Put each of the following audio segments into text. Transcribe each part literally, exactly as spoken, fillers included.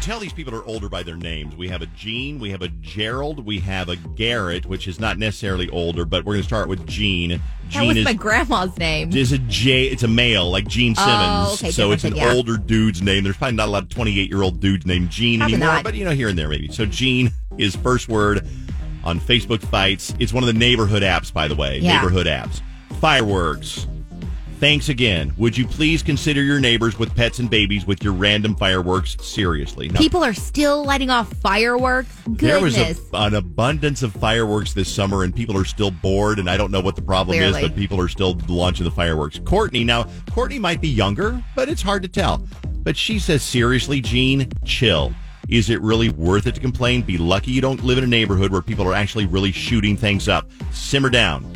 tell these people are older by their names. We have a Gene, we have a Gerald, we have a Garrett, which is not necessarily older, but we're going to start with Gene. That Gene was is, my grandma's name. is a J. It's a male, like Gene Simmons. Oh, okay, so it's an thing, yeah. older dude's name. There's probably not a lot of twenty-eight-year-old dudes named Gene Probably anymore, not. but you know, here and there maybe. So Gene is first word on Facebook Fights. It's one of the neighborhood apps, by the way. Yeah. Neighborhood apps. Fireworks. Thanks again. Would you please consider your neighbors with pets and babies with your random fireworks seriously? Now, People are still lighting off fireworks. Goodness. there was a, an abundance of fireworks this summer, and people are still bored, and I don't know what the problem Clearly. is, but people are still launching the fireworks. Courtney, now, Courtney might be younger, but it's hard to tell. But she says, seriously, Gene, chill. Is it really worth it to complain? Be lucky you don't live in a neighborhood where people are actually really shooting things up. Simmer down.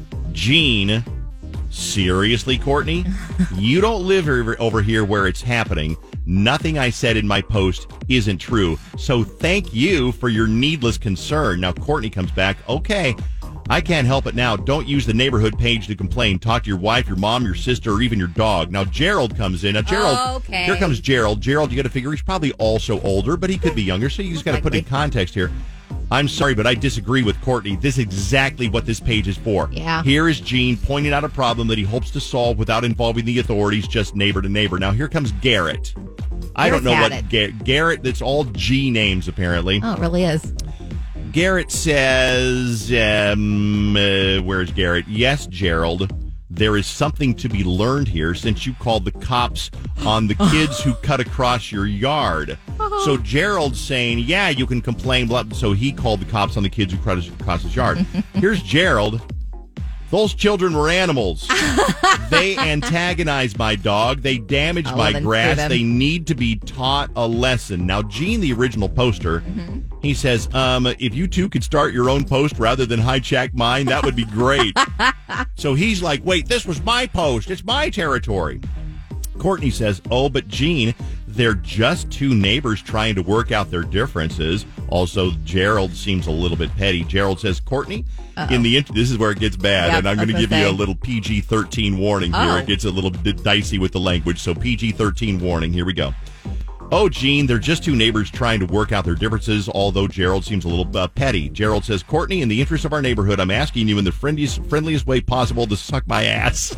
Gene, seriously, Courtney? You don't live over over here where it's happening. Nothing I said in my post isn't true. So thank you for your needless concern. Now, Courtney comes back. Okay, I can't help it now. Don't use the neighborhood page to complain. Talk to your wife, your mom, your sister, or even your dog. Now, Gerald comes in. Now, Gerald, Okay. here comes Gerald. Gerald, you got to figure he's probably also older, but he could be younger, so you just got to put it in Likely. context here. I'm sorry, but I disagree with Courtney. This is exactly what this page is for. Yeah. Here is Gene pointing out a problem that he hopes to solve without involving the authorities, just neighbor to neighbor. Now, here comes Garrett. I don't Garrett's know had what it. Ga- Garrett, that's all G names, apparently. Oh, it really is. Garrett says, um, uh, where's Garrett? Yes, Gerald, there is something to be learned here since you called the cops on the kids who cut across your yard. So Gerald's saying, yeah, you can complain. Blah. So he called the cops on the kids who cut across his yard. Here's Gerald. Those children were animals. They antagonized my dog. They damaged Oh, my well, then grass. screw them. They need to be taught a lesson. Now, Gene, the original poster, Mm-hmm. he says, um, if you two could start your own post rather than hijack mine, that would be great. So he's like, wait, this was my post. It's my territory. Courtney says, oh, but Gene, they're just two neighbors trying to work out their differences. Also, Gerald seems a little bit petty. Gerald says, Courtney, in the int- this is where it gets bad, Yep, and I'm I was going to give gonna you a say. little P G thirteen warning here. Oh. It gets a little bit dicey with the language, so P G thirteen warning. Here we go. Oh, Gene, they're just two neighbors trying to work out their differences, although Gerald seems a little uh, petty. Gerald says, Courtney, in the interest of our neighborhood, I'm asking you in the friendliest, friendliest way possible to suck my ass.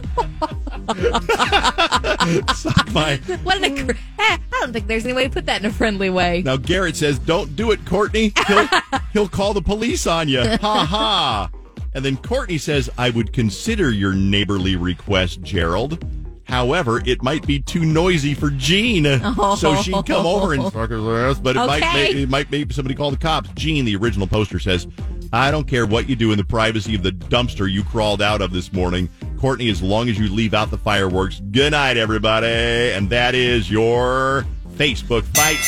Suck my... What an accr- eh, I don't think there's any way to put that in a friendly way. Now, Garrett says, don't do it, Courtney. He'll, he'll call the police on you. Ha ha. And then Courtney says, I would consider your neighborly request, Gerald. However, it might be too noisy for Gene. So she'd come over and fuck his ass, but it might Okay. make, it might make somebody call the cops. Gene, the original poster, says, I don't care what you do in the privacy of the dumpster you crawled out of this morning. Courtney, as long as you leave out the fireworks. Good night, everybody. And that is your Facebook fight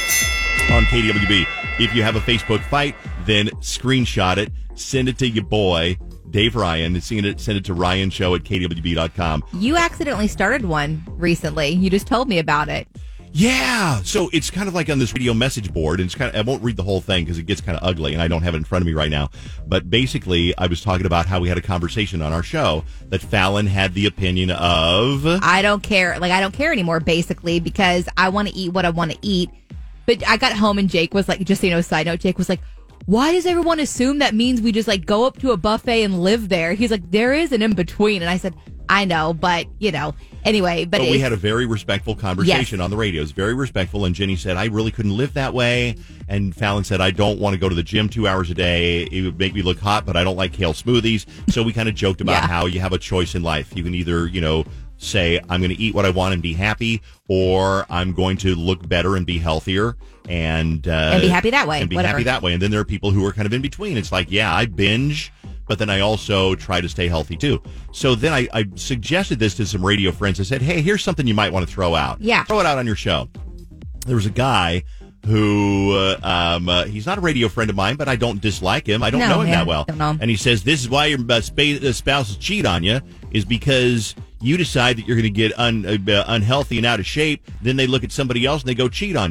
on K D W B. If you have a Facebook fight, then screenshot it, send it to your boy, Dave Ryan, and send it, send it to Ryan Show at K W B dot com. You accidentally started one recently. You just told me about it. Yeah, so it's kind of like on this radio message board, and it's kind of, I won't read the whole thing because it gets kind of ugly, and I don't have it in front of me right now. But basically, I was talking about how we had a conversation on our show that Fallon had the opinion of... I don't care. Like, I don't care anymore, basically, because I want to eat what I want to eat. But I got home and Jake was like, just so you know, side note, Jake was like, why does everyone assume that means we just like go up to a buffet and live there? He's like, there is an in between. And I said, I know, but you know, anyway, but, But we it's- had a very respectful conversation Yes. on the radio. It was very respectful, and Jenny said, I really couldn't live that way. And Fallon said, I don't want to go to the gym two hours a day. It would make me look hot, but I don't like kale smoothies. So we kind of joked about Yeah. how you have a choice in life. You can either, you know, say, I'm going to eat what I want and be happy, or I'm going to look better and be healthier. And, uh, And be happy that way. And be Whatever. happy that way. And then there are people who are kind of in between. It's like, yeah, I binge, but then I also try to stay healthy too. So then I, I suggested this to some radio friends. I said, hey, here's something you might want to throw out. Yeah. Throw it out on your show. There was a guy who, uh, um, uh, he's not a radio friend of mine, but I don't dislike him. I don't No, know him yeah, that well. don't know him. And he says, this is why your uh, spa- uh, spouses cheat on you, is because you decide that you're going to get un- uh, unhealthy and out of shape. Then they look at somebody else and they go cheat on you.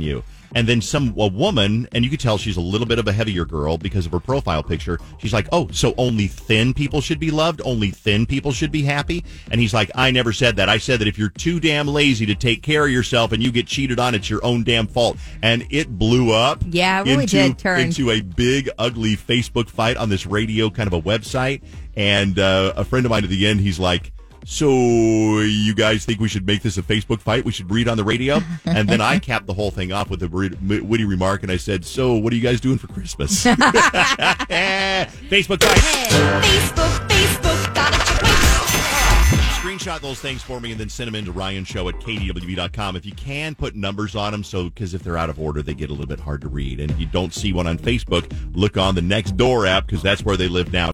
And then some a woman, and you could tell she's a little bit of a heavier girl because of her profile picture. She's like, oh, so only thin people should be loved? Only thin people should be happy? And he's like, I never said that. I said that if you're too damn lazy to take care of yourself and you get cheated on, it's your own damn fault. And it blew up. Yeah, it really into, did turn. into a big, ugly Facebook fight on this radio kind of a website. And uh, a friend of mine at the end, he's like, so you guys think we should make this a Facebook fight? We should read on the radio? And then I capped the whole thing off with a witty remark, and I said, so what are you guys doing for Christmas? Facebook fight. Hey, Facebook, Facebook, gotta check my Screenshot those things for me and then send them into Ryan Show at K D W B dot com. If you can, put numbers on them, so because if they're out of order, they get a little bit hard to read. And if you don't see one on Facebook, look on the Nextdoor app because that's where they live now.